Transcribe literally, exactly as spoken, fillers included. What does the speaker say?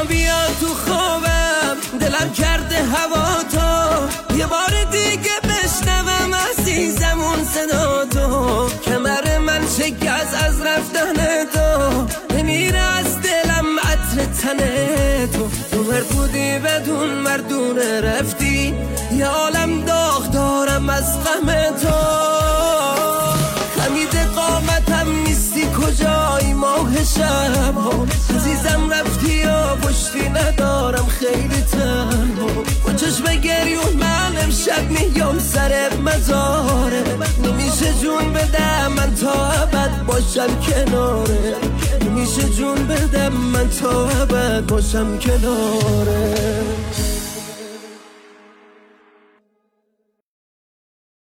بیا بیا تو خوابم، دلم کرده هوا تو، یه بار دیگه بشنوم عزیزم اون صدا تو. کمر من شکست از رفتن تو، نمیره از دلم عطر تن تو. تو بودی بدون مردونه رفتی، یه عالم داغ دارم از غم تو. خمید قامتم نیستی کجایی ماه شب ها، عزیزم رفتی و پشتی ندارم خیلی تنها. با چشم گریون من امشب میام سر مزاره، نمیشه جون بدم من تا ابد باشم کناره، نمیشه جون بدم من تا ابد باشم کناره.